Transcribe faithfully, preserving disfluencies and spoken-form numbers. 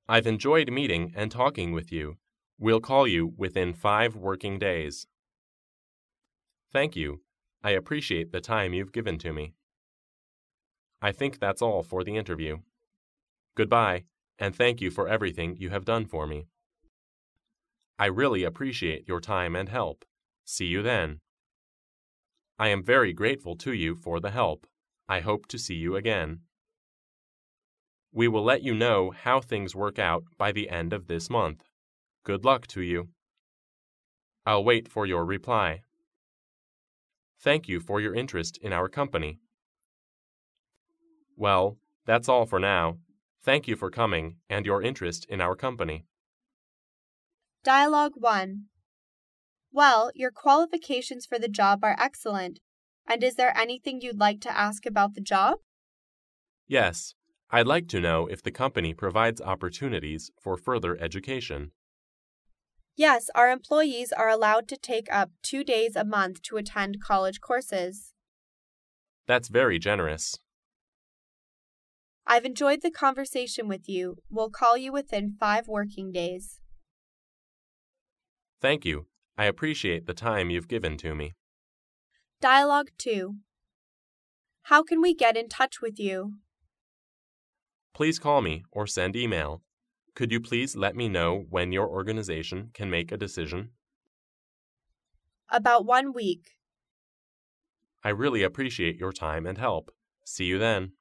I've enjoyed meeting and talking with you. We'll call you within five working days. Thank you. I appreciate the time you've given to me. I think that's all for the interview. Goodbye, and thank you for everything you have done for me. I really appreciate your time and help. See you then. I am very grateful to you for the help. I hope to see you again. We will let you know how things work out by the end of this month. Good luck to you. I'll wait for your reply. Thank you for your interest in our company. Well, that's all for now. Thank you for coming and your interest in our company. Dialogue one. Well, your qualifications for the job are excellent. And is there anything you'd like to ask about the job? Yes, I'd like to know if the company provides opportunities for further education. Yes, our employees are allowed to take up two days a month to attend college courses. That's very generous. I've enjoyed the conversation with you. We'll call you within five working days. Thank you. I appreciate the time you've given to me. Dialogue two. How can we get in touch with you? Please call me or send email. Could you please let me know when your organization can make a decision? About one week. I really appreciate your time and help. See you then.